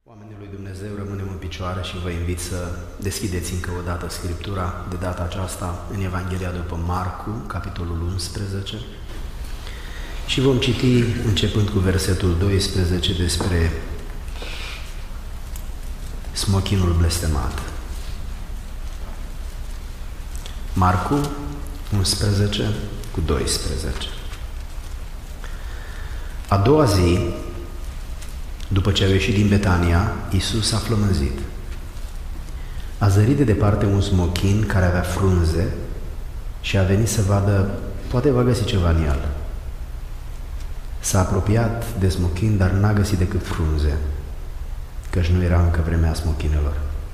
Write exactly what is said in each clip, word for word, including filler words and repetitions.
Oamenii lui Dumnezeu, rămânem în picioare și vă invit să deschideți încă o dată Scriptura, de data aceasta în Evanghelia după Marcu, capitolul unsprezece, și vom citi, începând cu versetul doisprezece, despre smochinul blestemat. Marcu unsprezece cu doisprezece. A doua zi, după ce au ieșit din Betania, Iisus a flămânzit. A zărit de departe un smochin care avea frunze și a venit să vadă, poate va găsi ceva în el. S-a apropiat de smochin, dar n-a găsit decât frunze, căci nu era încă vremea smochinelor.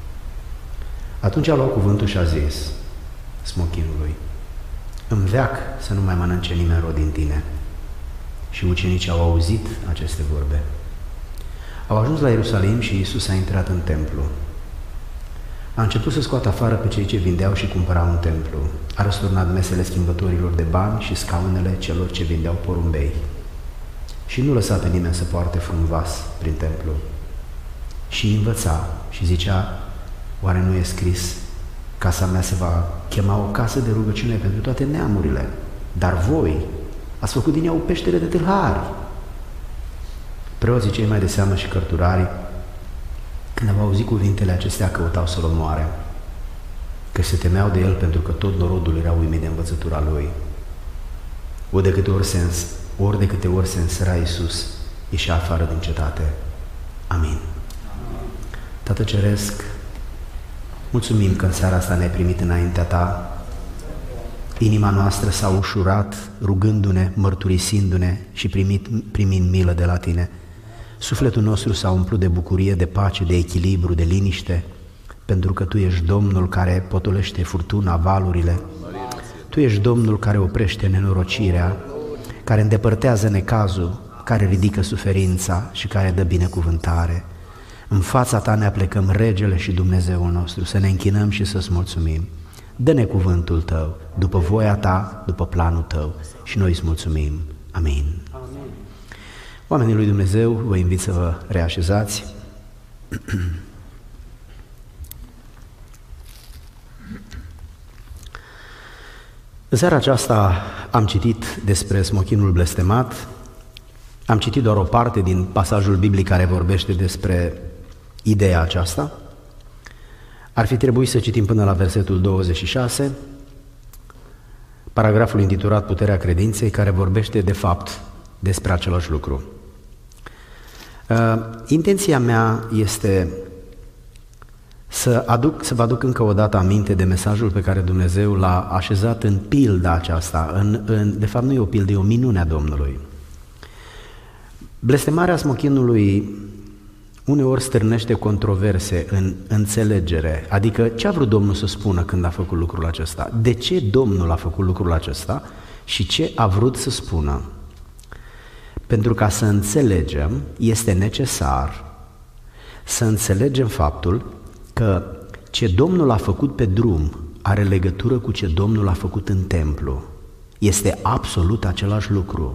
Atunci a luat cuvântul și a zis smochinului: „Îmi veac să nu mai mănânce nimeni rod din tine.” Și ucenicii au auzit aceste vorbe. Au ajuns la Ierusalim și Iisus a intrat în templu. A început să scoată afară pe cei ce vindeau și cumpărau în templu. A răsturnat mesele schimbătorilor de bani și scaunele celor ce vindeau porumbei. Și nu lăsa pe nimeni să poarte vreun vas prin templu. Și învăța și zicea: „Oare nu e scris, casa mea se va chema o casă de rugăciune pentru toate neamurile, dar voi ați făcut din ea o peșteră de tâlhari.” Preoții cei mai de seamă și cărturarii, când au auzit cuvintele acestea, căutau să-l omoare, că se temeau de el, pentru că tot norodul era uimit de învățătura lui. Ori de câte ori se, ori de câte ori se însăra Iisus, ieșea afară din cetate. Amin. Tată Ceresc, mulțumim că în seara asta ne-ai primit înaintea Ta. Inima noastră s-a ușurat rugându-ne, mărturisindu-ne și primit, primind milă de la Tine. Sufletul nostru s-a umplut de bucurie, de pace, de echilibru, de liniște, pentru că Tu ești Domnul care potolește furtuna, valurile. Tu ești Domnul care oprește nenorocirea, care îndepărtează necazul, care ridică suferința și care dă binecuvântare. În fața Ta ne aplecăm, Regele și Dumnezeul nostru, să ne închinăm și să-ți mulțumim. Dă-ne cuvântul Tău, după voia Ta, după planul Tău, și noi îți mulțumim. Amin. Amin. Oamenii lui Dumnezeu, vă invit să vă reașezați. În seara aceasta am citit despre smochinul blestemat. Am citit doar o parte din pasajul biblic care vorbește despre ideea aceasta. Ar fi trebuit să citim până la versetul douăzeci și șase, paragraful intitulat Puterea credinței, care vorbește de fapt despre același lucru. Uh, intenția mea este să, aduc, să vă aduc încă o dată aminte de mesajul pe care Dumnezeu l-a așezat în pilda aceasta. În, în, de fapt nu e o pildă, e o minune a Domnului. Blestemarea smochinului uneori stârnește controverse în înțelegere, adică ce a vrut Domnul să spună când a făcut lucrul acesta? De ce Domnul a făcut lucrul acesta și ce a vrut să spună? Pentru ca să înțelegem, este necesar să înțelegem faptul că ce Domnul a făcut pe drum are legătură cu ce Domnul a făcut în templu. Este absolut același lucru.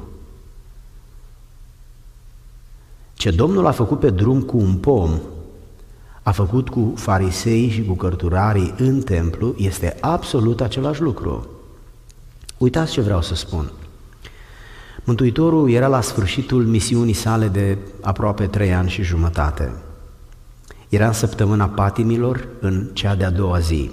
Ce Domnul a făcut pe drum cu un pom, a făcut cu farisei și cu cărturarii în templu, este absolut același lucru. Uitați ce vreau să spun. Mântuitorul era la sfârșitul misiunii sale de aproape trei ani și jumătate. Era în săptămâna patimilor, în cea de-a doua zi.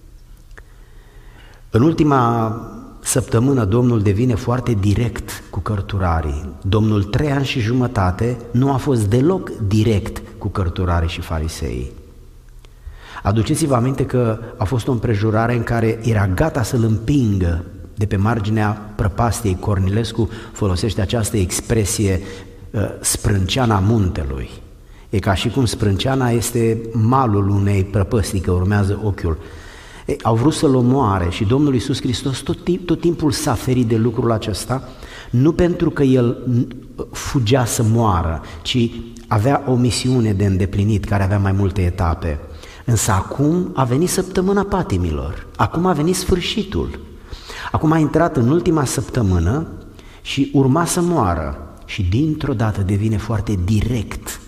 În ultima săptămână Domnul devine foarte direct cu cărturarii. Domnul trei ani și jumătate nu a fost deloc direct cu cărturarii și farisei. Aduceți-vă aminte că a fost o împrejurare în care era gata să-l împingă de pe marginea prăpastiei. Cornilescu folosește această expresie, sprânceana muntelui. E ca și cum sprânceana este malul unei prăpăstii, că urmează ochiul. Ei, au vrut să-L omoare și Domnul Iisus Hristos tot, tot timpul s-a ferit de lucrul acesta, nu pentru că El fugea să moară, ci avea o misiune de îndeplinit care avea mai multe etape. Însă acum a venit săptămâna patimilor, acum a venit sfârșitul, acum a intrat în ultima săptămână și urma să moară și dintr-o dată devine foarte direct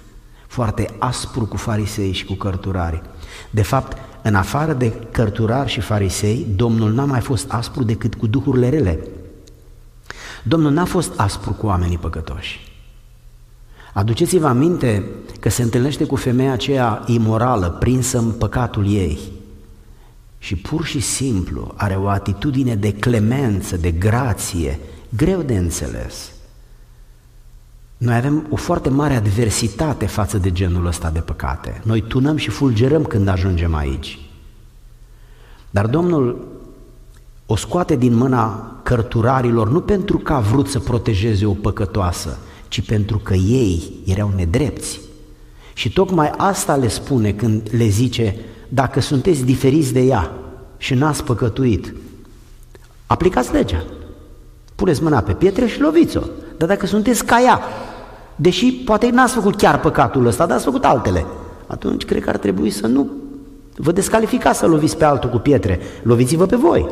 foarte aspru cu farisei și cu cărturari. De fapt, în afară de cărturari și farisei, Domnul n-a mai fost aspru decât cu duhurile rele. Domnul n-a fost aspru cu oamenii păcătoși. Aduceți-vă aminte că se întâlnește cu femeia aceea imorală, prinsă în păcatul ei, și pur și simplu are o atitudine de clemență, de grație, greu de înțeles. Noi avem o foarte mare adversitate față de genul ăsta de păcate. Noi tunăm și fulgerăm când ajungem aici. Dar Domnul o scoate din mâna cărturarilor nu pentru că a vrut să protejeze o păcătoasă, ci pentru că ei erau nedrepți. Și tocmai asta le spune când le zice: dacă sunteți diferiți de ea și n-ați păcătuit, aplicați legea. Puneți mâna pe pietre și loviți-o. Dar dacă sunteți ca ea, deși poate n-ați făcut chiar păcatul ăsta, dar ați făcut altele, atunci cred că ar trebui să nu vă descalificați să loviți pe altul cu pietre, loviți-vă pe voi.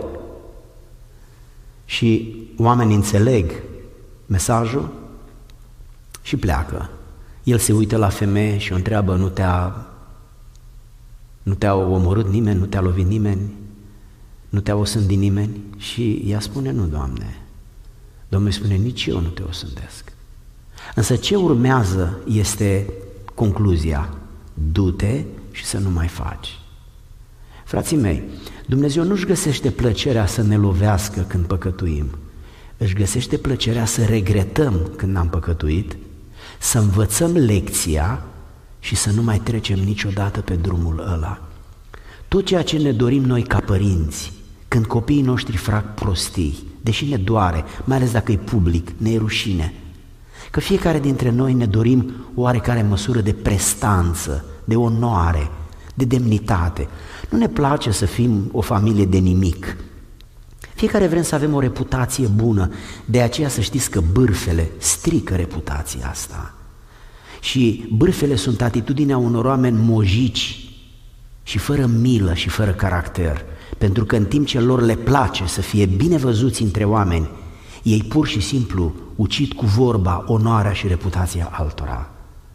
Și oamenii înțeleg mesajul și pleacă. El se uită la femeie și o întreabă: nu te-a, nu te-a omorât nimeni, nu te-a lovit nimeni, nu te-a osândit nimeni? Și ea spune: nu, Doamne. Domnul îi spune: nici eu nu te osândesc. Însă ce urmează este concluzia: du-te și să nu mai faci. Frații mei, Dumnezeu nu-și găsește plăcerea să ne lovească când păcătuim, își găsește plăcerea să regretăm când am păcătuit, să învățăm lecția și să nu mai trecem niciodată pe drumul ăla. Tot ceea ce ne dorim noi ca părinți, când copiii noștri fac prostii, deși ne doare, mai ales dacă e public, ne e rușine, că fiecare dintre noi ne dorim o oarecare măsură de prestanță, de onoare, de demnitate. Nu ne place să fim o familie de nimic. Fiecare vrem să avem o reputație bună, de aceea să știți că bârfele strică reputația asta. Și bârfele sunt atitudinea unor oameni mojici și fără milă și fără caracter, pentru că în timp ce lor le place să fie bine văzuți între oameni, ei pur și simplu ucid cu vorba onoarea și reputația altora.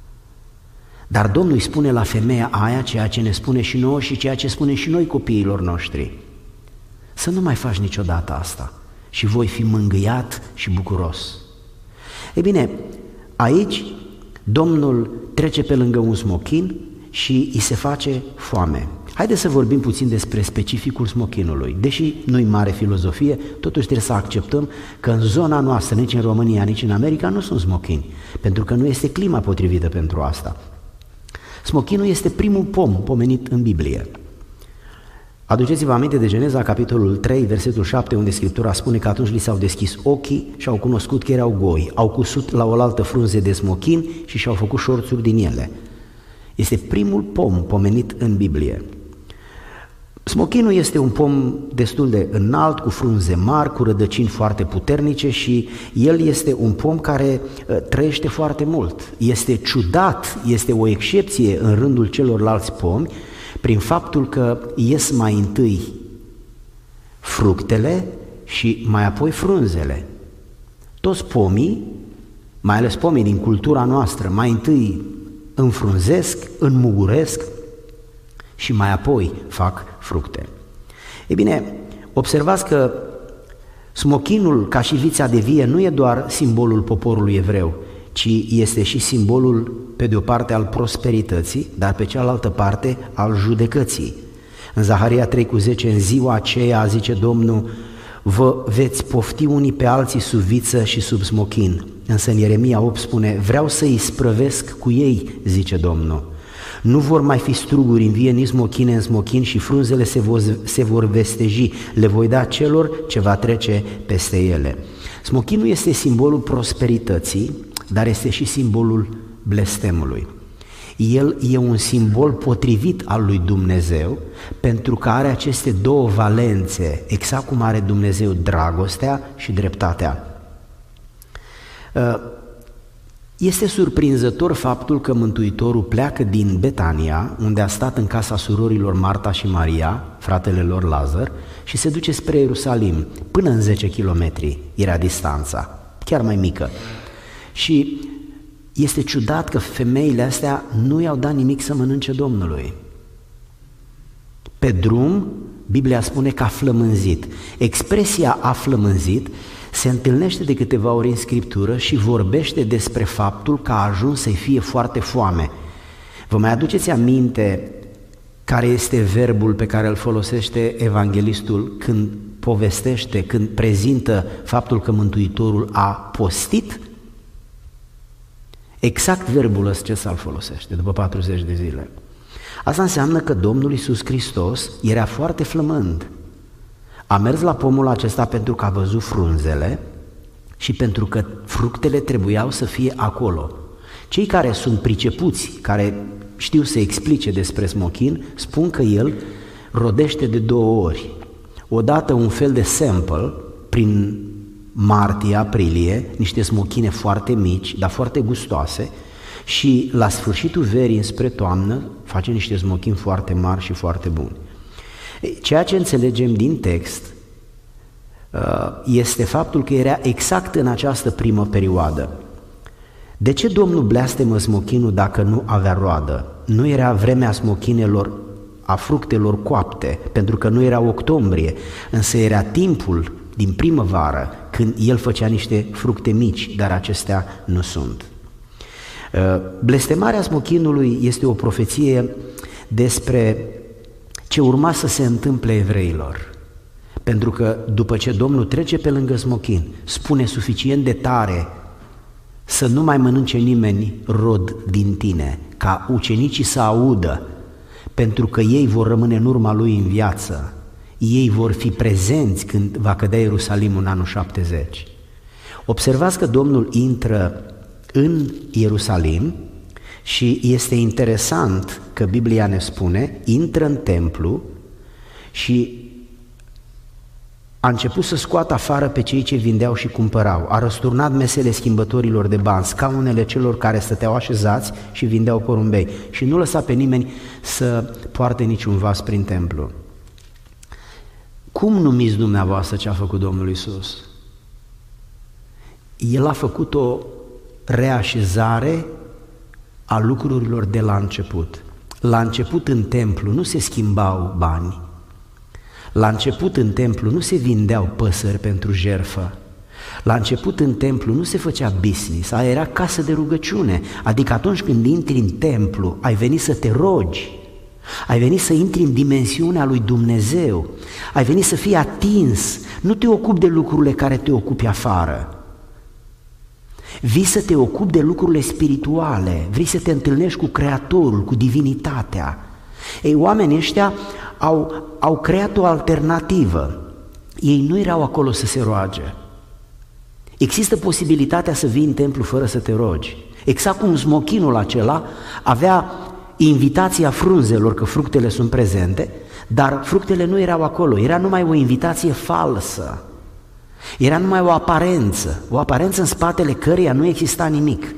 Dar Domnul îi spune la femeia aia ceea ce ne spune și nouă și ceea ce spune și noi copiilor noștri: să nu mai faci niciodată asta și voi fi mângâiat și bucuros. Ei bine, aici Domnul trece pe lângă un smochin și îi se face foame. Haideți să vorbim puțin despre specificul smochinului. Deși nu-i mare filozofie, totuși trebuie să acceptăm că în zona noastră, nici în România, nici în America, nu sunt smochini, pentru că nu este clima potrivită pentru asta. Smochinul este primul pom pomenit în Biblie. Aduceți-vă aminte de Geneza, capitolul trei, versetul șapte, unde Scriptura spune că atunci li s-au deschis ochii și au cunoscut că erau goi, au cusut la oaltă frunze de smochin și și-au făcut șorțuri din ele. Este primul pom pomenit în Biblie. Smochinul este un pom destul de înalt, cu frunze mari, cu rădăcini foarte puternice și el este un pom care trăiește foarte mult. Este ciudat, este o excepție în rândul celorlalți pomi, prin faptul că ies mai întâi fructele și mai apoi frunzele. Toți pomii, mai ales pomii din cultura noastră, mai întâi înfrunzesc, înmuguresc și mai apoi fac fructe. Ei bine, observați că smochinul, ca și vița de vie, nu e doar simbolul poporului evreu, ci este și simbolul, pe de o parte, al prosperității, dar pe cealaltă parte al judecății. În Zaharia trei cu zece, în ziua aceea, zice Domnul, vă veți pofti unii pe alții sub viță și sub smochin. Însă în Ieremia opt spune, vreau să îi sprăvesc cu ei, zice Domnul. Nu vor mai fi struguri în vie, nici smochine în smochin și frunzele se vor, se vor vesteji, le voi da celor ce va trece peste ele. Smochinul este simbolul prosperității, dar este și simbolul blestemului. El e un simbol potrivit al lui Dumnezeu pentru că are aceste două valențe, exact cum are Dumnezeu dragostea și dreptatea. Este surprinzător faptul că Mântuitorul pleacă din Betania, unde a stat în casa surorilor Marta și Maria, fratele lor Lazar, și se duce spre Ierusalim. Până în zece kilometri era distanța, chiar mai mică. Și este ciudat că femeile astea nu i-au dat nimic să mănânce Domnului. Pe drum, Biblia spune că a flămânzit. Expresia a flămânzit se întâlnește de câteva ori în Scriptură și vorbește despre faptul că a ajuns să-i fie foarte foame. Vă mai aduceți aminte care este verbul pe care îl folosește evanghelistul când povestește, când prezintă faptul că Mântuitorul a postit? Exact verbul ăsta îl folosește după patruzeci de zile. Asta înseamnă că Domnul Iisus Hristos era foarte flămând. A mers la pomul acesta pentru că a văzut frunzele și pentru că fructele trebuiau să fie acolo. Cei care sunt pricepuți, care știu să explice despre smochin, spun că el rodește de două ori. Odată un fel de sample, prin martie-aprilie, niște smochine foarte mici, dar foarte gustoase, și la sfârșitul verii înspre toamnă face niște smochini foarte mari și foarte buni. Ceea ce înțelegem din text este faptul că era exact în această primă perioadă. De ce Domnul blestemă smochinul dacă nu avea roadă? Nu era vremea smochinelor, a fructelor coapte, pentru că nu era octombrie, însă era timpul din primăvară când el făcea niște fructe mici, dar acestea nu sunt. Blestemarea smochinului este o profeție despre ce urma să se întâmple evreilor, pentru că după ce Domnul trece pe lângă smochin, spune suficient de tare să nu mai mănânce nimeni rod din tine, ca ucenicii să audă, pentru că ei vor rămâne în urma lui în viață, ei vor fi prezenți când va cădea Ierusalimul în anul șaptezeci. Observați că Domnul intră în Ierusalim și este interesant că Biblia ne spune, intră în templu și a început să scoată afară pe cei ce vindeau și cumpărau, a răsturnat mesele schimbătorilor de bani, scaunele celor care stăteau așezați și vindeau porumbei și nu lăsa pe nimeni să poarte niciun vas prin templu. Cum numiți dumneavoastră ce a făcut Domnul Iisus? El a făcut o reașezare a lucrurilor de la început. La început în templu nu se schimbau bani, la început în templu nu se vindeau păsări pentru jertfă, la început în templu nu se făcea business, aia era casă de rugăciune, adică atunci când intri în templu ai venit să te rogi, ai venit să intri în dimensiunea lui Dumnezeu, ai venit să fii atins, nu te ocupi de lucrurile care te ocupi afară. Vii să te ocupi de lucrurile spirituale, vrei să te întâlnești cu Creatorul, cu divinitatea. Ei, oamenii ăștia au, au creat o alternativă. Ei nu erau acolo să se roage. Există posibilitatea să vii în templu fără să te rogi. Exact cum smochinul acela avea invitația frunzelor, că fructele sunt prezente, dar fructele nu erau acolo, era numai o invitație falsă. Era numai o aparență, o aparență în spatele căreia nu exista nimic.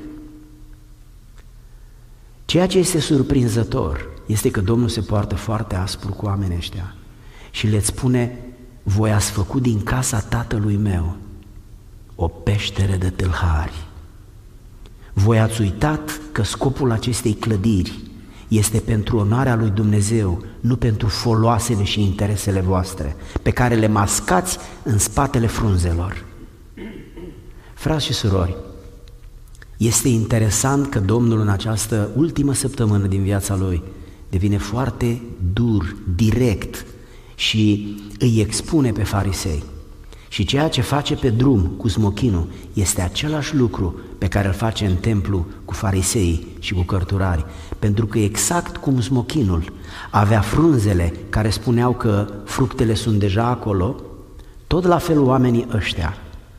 Ceea ce este surprinzător este că Domnul se poartă foarte aspru cu oamenii ăștia și le spune: voi ați făcut din casa tatălui meu o peșteră de tâlhari. Voi ați uitat că scopul acestei clădiri este pentru onoarea lui Dumnezeu, nu pentru foloasele și interesele voastre, pe care le mascați în spatele frunzelor. Frați și surori, este interesant că Domnul în această ultimă săptămână din viața Lui devine foarte dur, direct și îi expune pe farisei. Și ceea ce face pe drum cu smochinul este același lucru pe care îl face în templu cu fariseii și cu cărturarii, pentru că exact cum smochinul avea frunzele care spuneau că fructele sunt deja acolo, tot la fel oamenii ăștia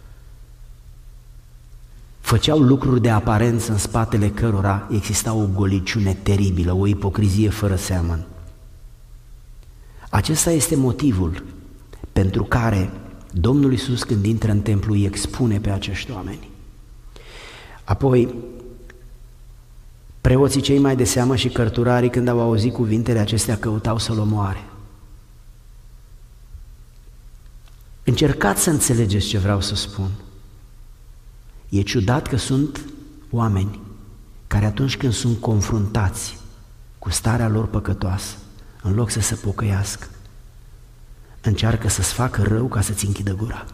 făceau lucruri de aparență în spatele cărora exista o goliciune teribilă, o ipocrizie fără seamăn. Acesta este motivul pentru care Domnul Iisus, când intră în templu, îi expune pe acești oameni. Apoi, preoții cei mai de seamă și cărturarii, când au auzit cuvintele acestea, căutau să-l omoare. Încercați să înțelegeți ce vreau să spun. E ciudat că sunt oameni care atunci când sunt confruntați cu starea lor păcătoasă, în loc să se pocăiască, încearcă să-ți facă rău ca să-ți închidă gura.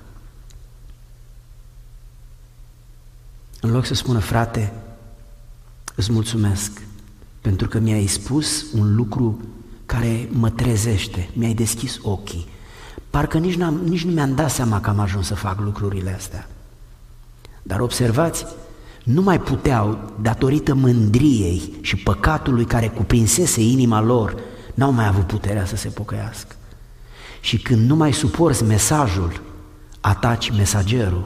În loc să spună, frate, îți mulțumesc pentru că mi-ai spus un lucru care mă trezește, mi-ai deschis ochii. Parcă nici, n-am, nici nu mi-am dat seama că am ajuns să fac lucrurile astea. Dar observați, nu mai puteau, datorită mândriei și păcatului care cuprinsese inima lor, n-au mai avut puterea să se pocăiască. Și când nu mai suporți mesajul, ataci mesagerul.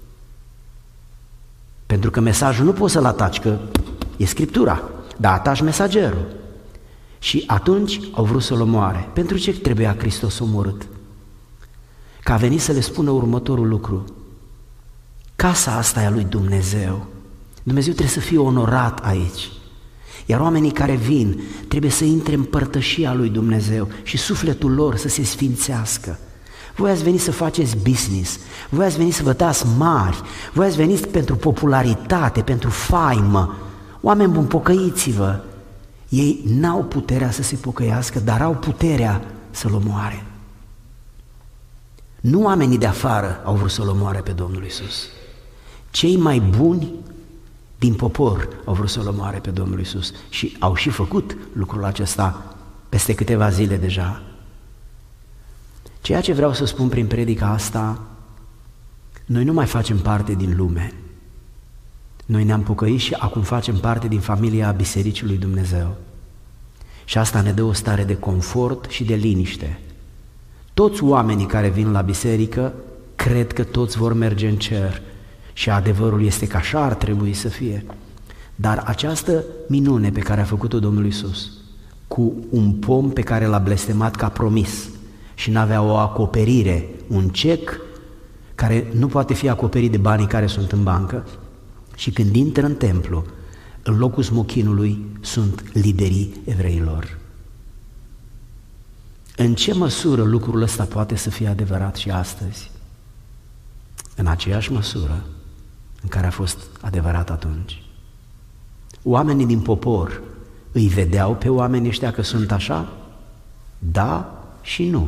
Pentru că mesajul nu poți să-l ataci, că e Scriptura, dar ataci mesagerul. Și atunci au vrut să-l omoare. Pentru ce trebuia Hristos omorât? Că a venit să le spună următorul lucru: casa asta e a lui Dumnezeu. Dumnezeu trebuie să fie onorat aici. Iar oamenii care vin trebuie să intre în părtășia lui Dumnezeu și sufletul lor să se sfințească. Voi ați venit să faceți business, voi ați venit să vă dați mari, voi ați venit pentru popularitate, pentru faimă. Oameni buni, pocăiți-vă! Ei n-au puterea să se pocăiască, dar au puterea să-L omoare. Nu oamenii de afară au vrut să-L omoare pe Domnul Iisus. Cei mai buni din popor au vrut să-L omoare pe Domnul Iisus și au și făcut lucrul acesta peste câteva zile deja. Ceea ce vreau să spun prin predica asta, noi nu mai facem parte din lume. Noi ne-am pocăit și acum facem parte din familia Bisericii lui Dumnezeu. Și asta ne dă o stare de confort și de liniște. Toți oamenii care vin la biserică cred că toți vor merge în cer și adevărul este că așa ar trebui să fie. Dar această minune pe care a făcut-o Domnul Iisus, cu un pom pe care l-a blestemat ca promis și n-avea o acoperire, un cec care nu poate fi acoperit de banii care sunt în bancă, și când intră în templu, în locul smochinului sunt liderii evreilor. În ce măsură lucrul ăsta poate să fie adevărat și astăzi? În aceeași măsură în care a fost adevărat atunci. Oamenii din popor îi vedeau pe oamenii ăștia că sunt așa? Da și nu.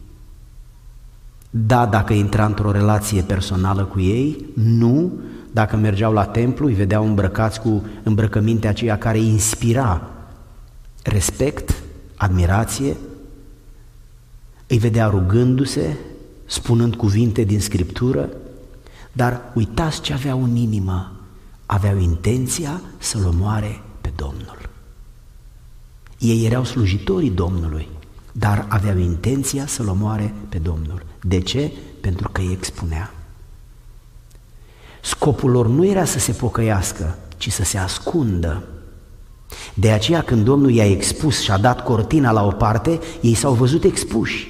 Da, dacă intra într-o relație personală cu ei, nu, dacă mergeau la templu, îi vedeau îmbrăcați cu îmbrăcămintea aceea care inspira respect, admirație, îi vedea rugându-se, spunând cuvinte din Scriptură, dar uitați ce aveau în inimă, aveau intenția să-L omoare pe Domnul. Ei erau slujitorii Domnului, dar aveau intenția să-L omoare pe Domnul. De ce? Pentru că îi expunea. Scopul lor nu era să se pocăiască, ci să se ascundă. De aceea când Domnul i-a expus și a dat cortina la o parte, ei s-au văzut expuși.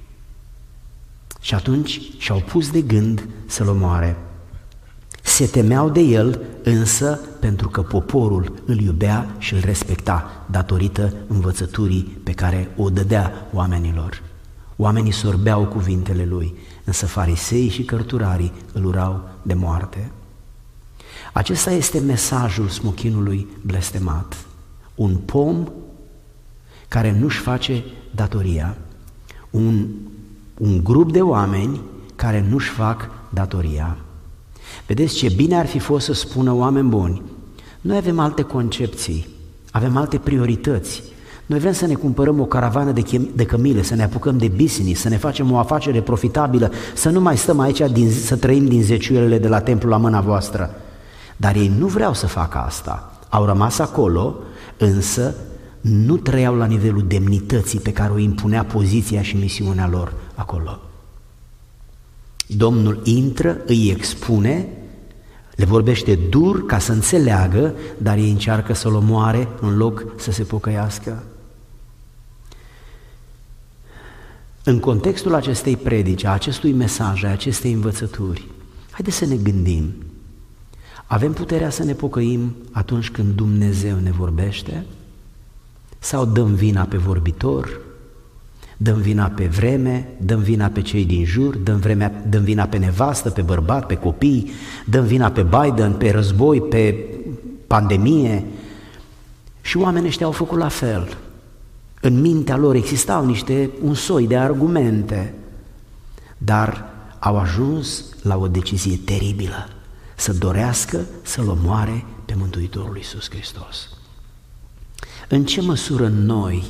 Și atunci și-au pus de gând să-L omoare. Se temeau de El, însă pentru că poporul îl iubea și îl respecta, datorită învățăturii pe care o dădea oamenilor. Oamenii sorbeau cuvintele Lui, însă fariseii și cărturarii îl urau de moarte. Acesta este mesajul smochinului blestemat. Un pom care nu-și face datoria, un, un grup de oameni care nu-și fac datoria. Vedeți ce bine ar fi fost să spună: oameni buni, noi avem alte concepții, avem alte priorități. Noi vrem să ne cumpărăm o caravană de, chem- de cămile, să ne apucăm de business, să ne facem o afacere profitabilă, să nu mai stăm aici din, să trăim din zeciuielile de la templu la mâna voastră. Dar ei nu vreau să facă asta. Au rămas acolo, însă nu trăiau la nivelul demnității pe care o impunea poziția și misiunea lor acolo. Domnul intră, îi expune, le vorbește dur ca să înțeleagă, dar ei încearcă să-L omoare în loc să se pocăiască. În contextul acestei predici, a acestui mesaj, a acestei învățături, haideți să ne gândim. Avem puterea să ne pocăim atunci când Dumnezeu ne vorbește? Sau dăm vina pe vorbitor? Dăm vina pe vreme, dăm vina pe cei din jur, dăm, vremea, dăm vina pe nevastă, pe bărbat, pe copii, dăm vina pe Biden, pe război, pe pandemie, Și oamenii ăștia au făcut la fel. În mintea lor existau niște, un soi de argumente, dar au ajuns la o decizie teribilă, să dorească să-L omoare pe Mântuitorul Iisus Hristos. În ce măsură noi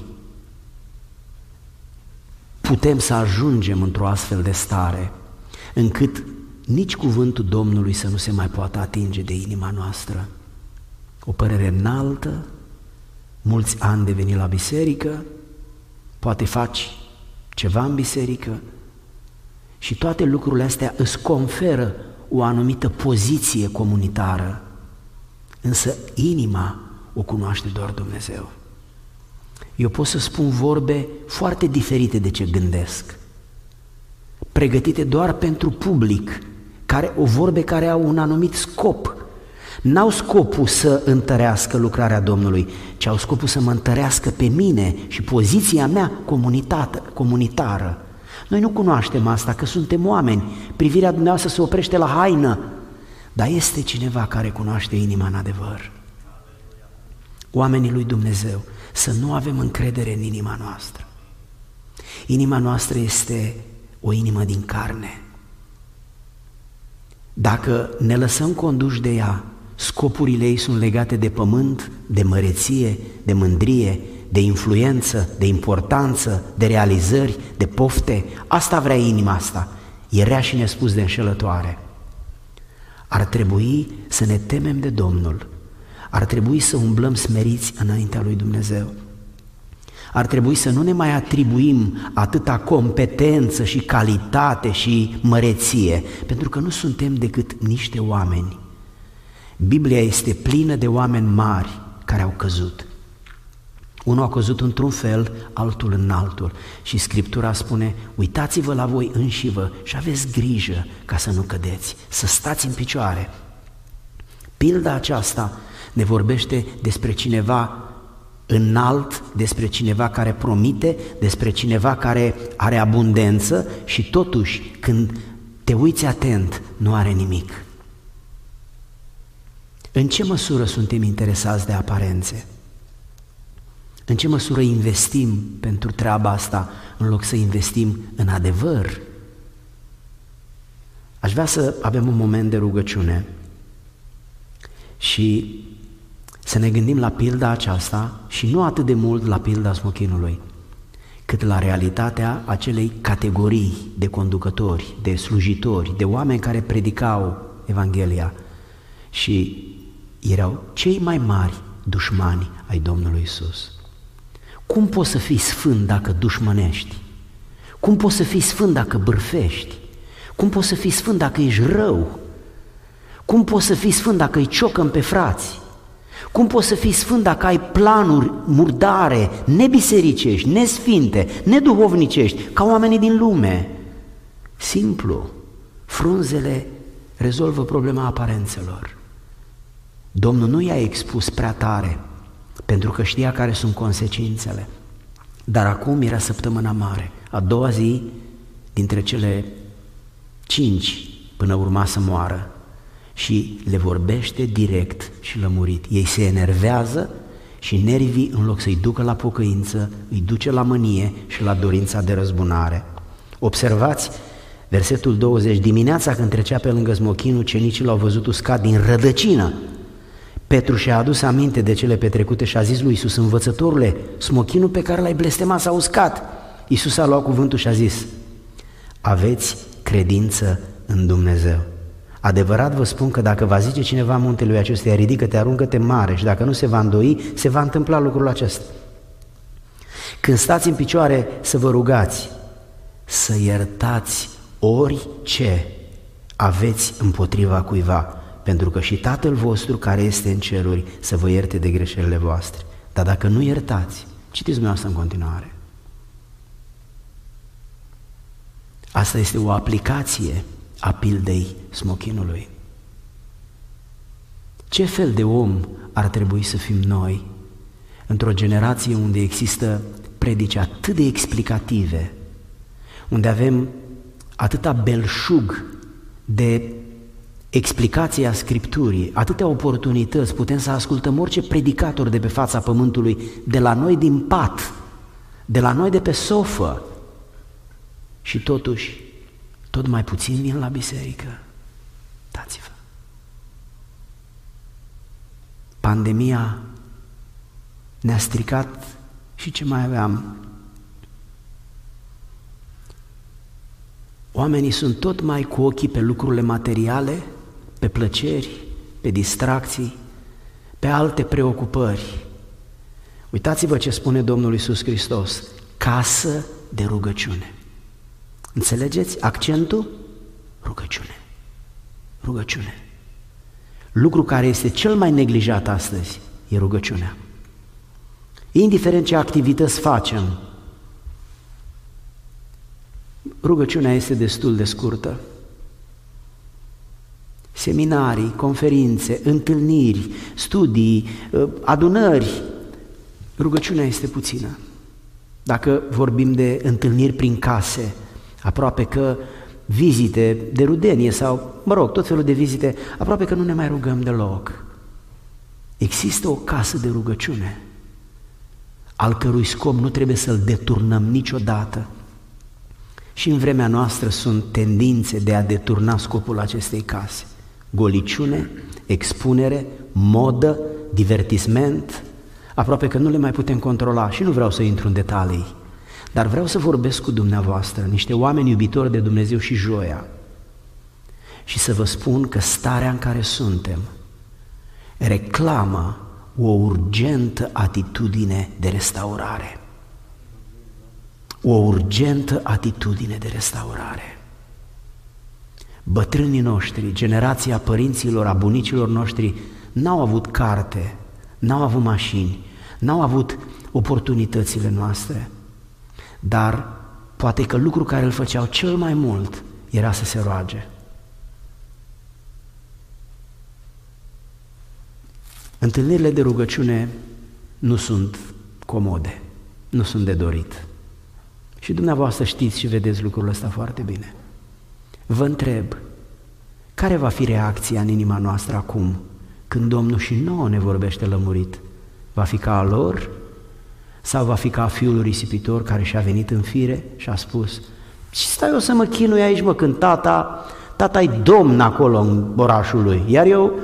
putem să ajungem într-o astfel de stare, încât nici cuvântul Domnului să nu se mai poată atinge de inima noastră? O părere înaltă, mulți ani de venit la biserică, poate faci ceva în biserică și toate lucrurile astea îți conferă o anumită poziție comunitară, însă inima o cunoaște doar Dumnezeu. Eu pot să spun vorbe foarte diferite de ce gândesc, pregătite doar pentru public, care, o vorbe care au un anumit scop. N-au scopul să întărească lucrarea Domnului, ci au scopul să mă întărească pe mine și poziția mea comunitară. Noi nu cunoaștem asta, că suntem oameni, privirea dumneavoastră se oprește la haină, dar este cineva care cunoaște inima în adevăr. Oamenii lui Dumnezeu, să nu avem încredere în inima noastră. Inima noastră este o inimă din carne. Dacă ne lăsăm conduși de ea, scopurile ei sunt legate de pământ, de măreție, de mândrie, de influență, de importanță, de realizări, de pofte. Asta vrea inima asta, e rea și nespus de înșelătoare. Ar trebui să ne temem de Domnul, ar trebui să umblăm smeriți înaintea lui Dumnezeu. Ar trebui să nu ne mai atribuim atâta competență și calitate și măreție, pentru că nu suntem decât niște oameni. Biblia este plină de oameni mari care au căzut. Unul a căzut într-un fel, altul în altul. Și Scriptura spune, uitați-vă la voi înșivă și aveți grijă ca să nu cădeți, să stați în picioare. Pilda aceasta ne vorbește despre cineva înalt, despre cineva care promite, despre cineva care are abundență și totuși când te uiți atent nu are nimic. În ce măsură suntem interesați de aparențe? În ce măsură investim pentru treaba asta în loc să investim în adevăr? Aș vrea să avem un moment de rugăciune și să ne gândim la pilda aceasta și nu atât de mult la pilda smochinului, cât la realitatea acelei categorii de conducători, de slujitori, de oameni care predicau Evanghelia și erau cei mai mari dușmani ai Domnului Iisus. Cum poți să fii sfânt dacă dușmănești? Cum poți să fii sfânt dacă bârfești? Cum poți să fii sfânt dacă ești rău? Cum poți să fii sfânt dacă îi ciocăm pe frați? Cum poți să fii sfânt dacă ai planuri murdare, nebisericești, nesfinte, neduhovnicești, ca oamenii din lume? Simplu, frunzele rezolvă problema aparențelor. Domnul nu i-a expus prea tare, pentru că știa care sunt consecințele. Dar acum era săptămâna mare, a doua zi dintre cele cinci până urma să moară și le vorbește direct și lămurit. Ei se enervează și nervii, în loc să-i ducă la pocăință, îi duce la mânie și la dorința de răzbunare. Observați versetul douăzeci, dimineața când trecea pe lângă smochin, ucenicii l-au văzut uscat din rădăcină. Petru și-a adus aminte de cele petrecute și a zis lui Iisus, învățătorule, smochinul pe care l-ai blestemat s-a uscat. Iisus a luat cuvântul și a zis, aveți credință în Dumnezeu. Adevărat vă spun că dacă va zice cineva muntelui acestuia, ridică-te, aruncă-te mare, și dacă nu se va îndoi, se va întâmpla lucrul acesta. Când stați în picioare să vă rugați, să iertați orice aveți împotriva cuiva, pentru că și Tatăl vostru care este în ceruri să vă ierte de greșelile voastre. Dar dacă nu iertați, citiți dumneavoastră în continuare. Asta este o aplicație a pildei smochinului. Ce fel de om ar trebui să fim noi într-o generație unde există predici atât de explicative, unde avem atâta belșug de explicația Scripturii, atâtea oportunități, putem să ascultăm orice predicator de pe fața pământului, de la noi din pat, de la noi de pe sofă, și totuși tot mai puțin vin la biserică. Dați-vă! Pandemia ne-a stricat și ce mai aveam. Oamenii sunt tot mai cu ochii pe lucrurile materiale, pe plăceri, pe distracții, pe alte preocupări. Uitați-vă ce spune Domnul Iisus Hristos: casă de rugăciune. Înțelegeți accentul? Rugăciune. Rugăciune. Lucru care este cel mai neglijat astăzi e rugăciunea. Indiferent ce activități facem, rugăciunea este destul de scurtă. Seminarii, conferințe, întâlniri, studii, adunări, rugăciunea este puțină. Dacă vorbim de întâlniri prin case, aproape că vizite de rudenie sau, mă rog, tot felul de vizite, aproape că nu ne mai rugăm deloc. Există o casă de rugăciune, al cărui scop nu trebuie să-l deturnăm niciodată. Și în vremea noastră sunt tendințe de a deturna scopul acestei case. Goliciune, expunere, modă, divertisment, aproape că nu le mai putem controla și nu vreau să intru în detalii, dar vreau să vorbesc cu dumneavoastră, niște oameni iubitori de Dumnezeu și joia, și să vă spun că starea în care suntem reclamă o urgentă atitudine de restaurare. O urgentă atitudine de restaurare. Bătrânii noștri, generația părinților, a bunicilor noștri, n-au avut carte, n-au avut mașini, n-au avut oportunitățile noastre, dar poate că lucrul care îl făceau cel mai mult era să se roage. Întâlnirile de rugăciune nu sunt comode, nu sunt de dorit. Și dumneavoastră știți și vedeți lucrul ăsta foarte bine. Vă întreb, care va fi reacția în inima noastră acum, când Domnul și nouă ne vorbește lămurit? Va fi ca a lor? Sau va fi ca fiul risipitor care și-a venit în fire și a spus: și stai eu să mă chinui aici, mă, când tata, tata-i domn acolo în orașul lui, iar eu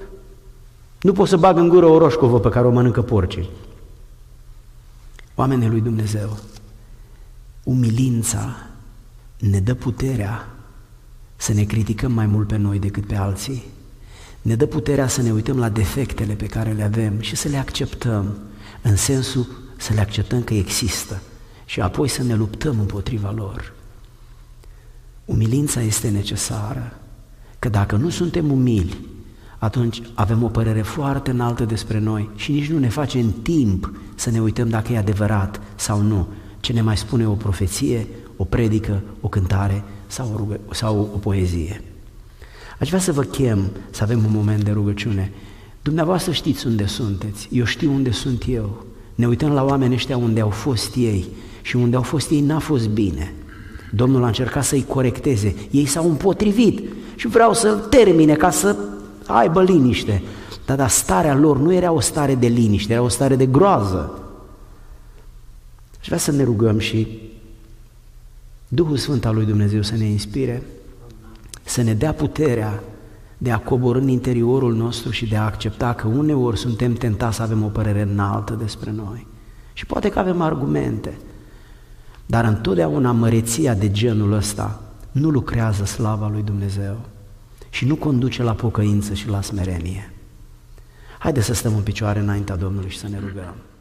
nu pot să bag în gură o roșcovă pe care o mănâncă porcii. Oamenii lui Dumnezeu, umilința ne dă puterea să ne criticăm mai mult pe noi decât pe alții, ne dă puterea să ne uităm la defectele pe care le avem și să le acceptăm, în sensul să le acceptăm că există și apoi să ne luptăm împotriva lor. Umilința este necesară, că dacă nu suntem umili, atunci avem o părere foarte înaltă despre noi și nici nu ne face în timp să ne uităm dacă e adevărat sau nu, ce ne mai spune o profeție, o predică, o cântare sau o, rugă, sau o poezie. Aș vrea să vă chem să avem un moment de rugăciune. Dumneavoastră știți unde sunteți, eu știu unde sunt eu. Ne uităm la oamenii ăștia unde au fost ei și unde au fost ei n-a fost bine. Domnul a încercat să-i corecteze, ei s-au împotrivit și vreau să-l termine ca să aibă liniște. Dar, dar starea lor nu era o stare de liniște, era o stare de groază. Aș vrea să ne rugăm și Duhul Sfânt al lui Dumnezeu să ne inspire, să ne dea puterea de a coborî în interiorul nostru și de a accepta că uneori suntem tentați să avem o părere înaltă despre noi. Și poate că avem argumente, dar întotdeauna măreția de genul ăsta nu lucrează slava lui Dumnezeu și nu conduce la pocăință și la smerenie. Haideți să stăm în picioare înaintea Domnului și să ne rugăm.